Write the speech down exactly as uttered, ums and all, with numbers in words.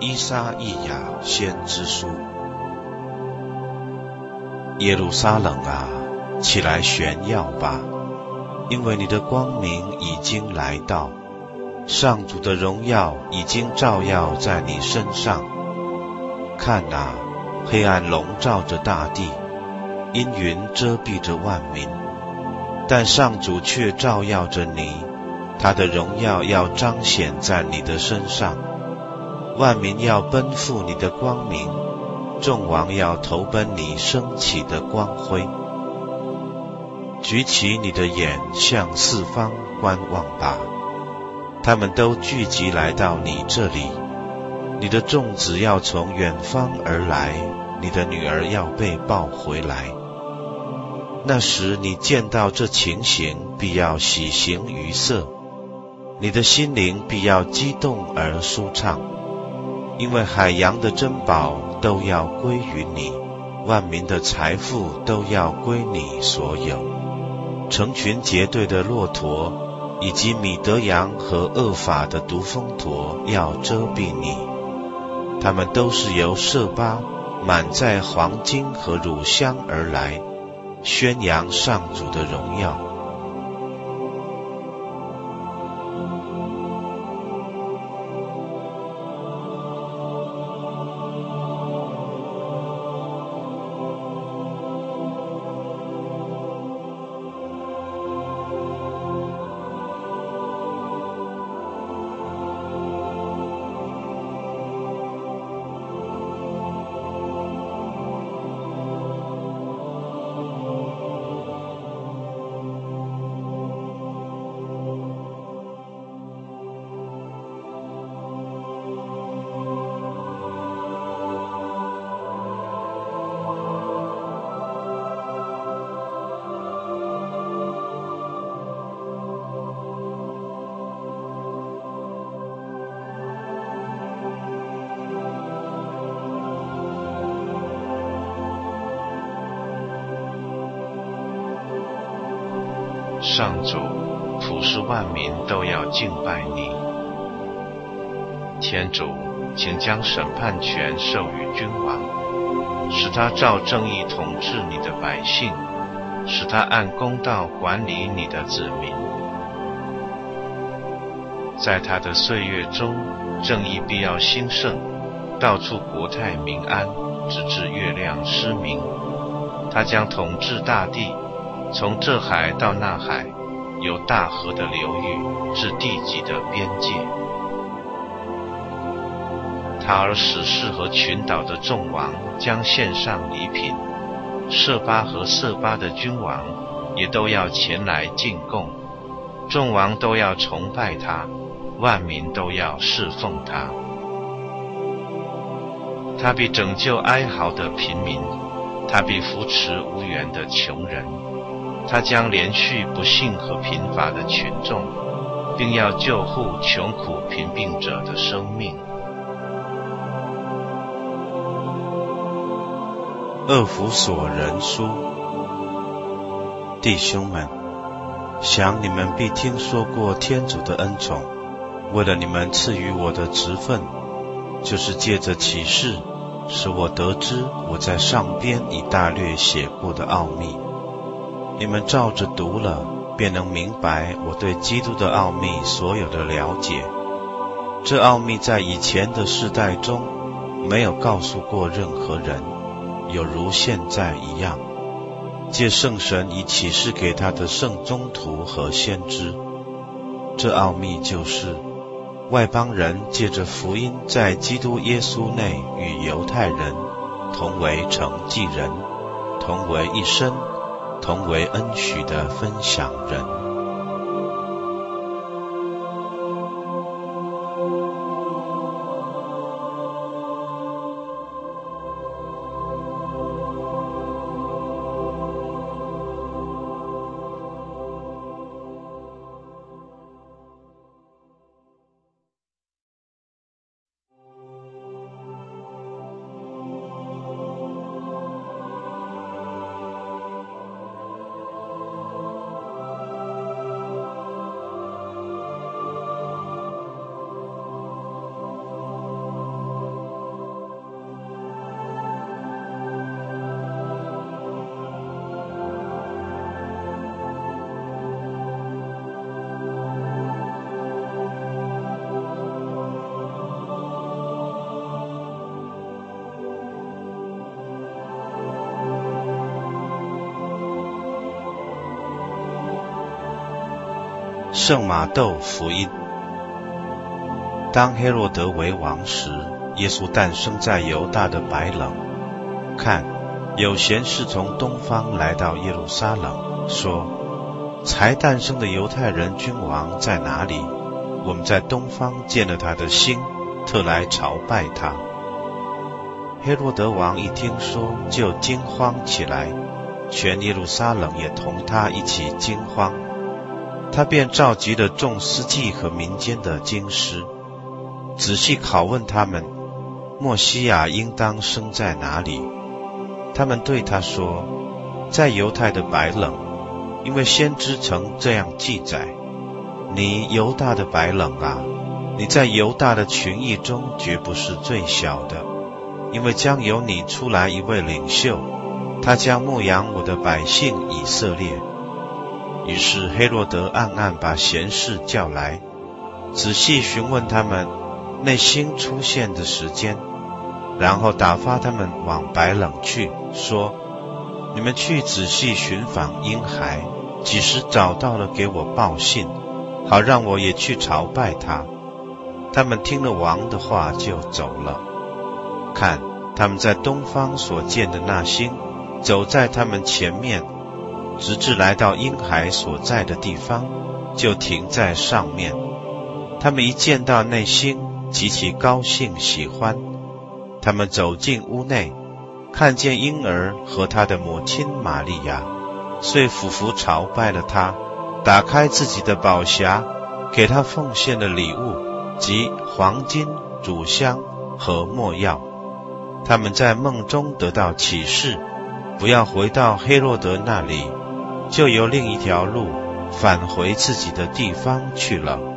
依撒意亚先知书。耶路撒冷啊，起来炫耀吧，因为你的光明已经来到，上主的荣耀已经照耀在你身上。看啊，黑暗笼罩着大地，阴云遮蔽着万民，但上主却照耀着你，他的荣耀要彰显在你的身上。万民要奔赴你的光明，众王要投奔你升起的光辉。举起你的眼向四方观望吧，他们都聚集来到你这里。你的众子要从远方而来，你的女儿要被抱回来。那时你见到这情形，必要喜形于色，你的心灵必要激动而舒畅，因为海洋的珍宝都要归于你，万民的财富都要归你所有。成群结队的骆驼，以及米德羊和厄法的毒蜂驼要遮蔽你，他们都是由舍巴满载黄金和乳香而来，宣扬上主的荣耀。上主，普世万民都要敬拜你。天主，请将审判权授予君王，使他照正义统治你的百姓，使他按公道管理你的子民。在他的岁月中，正义必要兴盛，到处国泰民安，直至月亮失明。他将统治大地，从这海到那海，由大河的流域至地极的边界。他而使士和群岛的众王将献上礼品，舍巴和色巴的君王也都要前来进贡，众王都要崇拜他，万民都要侍奉他。他必拯救哀嚎的贫民，他必扶持无援的穷人，他将连续不幸和贫乏的群众，并要救护穷苦贫病者的生命。 厄弗所人书。弟兄们，想你们必听说过天主的恩宠，为了你们赐予我的职分，就是借着启示，使我得知我在上边已大略写过的奥秘。你们照着读了，便能明白我对基督的奥秘所有的了解。这奥秘在以前的世代中没有告诉过任何人，有如现在一样，借圣神以启示给他的圣宗徒和先知。这奥秘就是，外邦人借着福音在基督耶稣内与犹太人同为承继人，同为一身，同为恩许的分享人。 圣马窦福音。当黑落德为王时，耶稣诞生在犹大的白冷。看，有贤士从东方来到耶路撒冷，说：才诞生的犹太人君王在哪里？我们在东方见了他的星，特来朝拜他。黑落德王一听说，就惊慌起来，全耶路撒冷也同他一起惊慌。他便召集了众司祭和民间的经师，仔细拷问他们，默西亚应当生在哪里？他们对他说，在犹太的白冷，因为先知曾这样记载：你犹大的白冷啊，你在犹大的群裔中绝不是最小的，因为将由你出来一位领袖，他将牧养我的百姓以色列。于是黑落德暗暗把贤士叫来，仔细询问他们那星出现的时间，然后打发他们往白冷去，说：你们去仔细寻访婴孩，几时找到了给我报信，好让我也去朝拜他。他们听了王的话就走了。看，他们在东方所见的那星，走在他们前面，直至来到婴孩所在的地方，就停在上面。他们一见到那星，极其高兴喜欢。他们走进屋内，看见婴儿和他的母亲玛利亚，遂俯伏朝拜了他，打开自己的宝匣，给他奉献了礼物，即黄金、乳香和没药。他们在梦中得到启示，不要回到黑落德那里，就由另一条路返回自己的地方去了。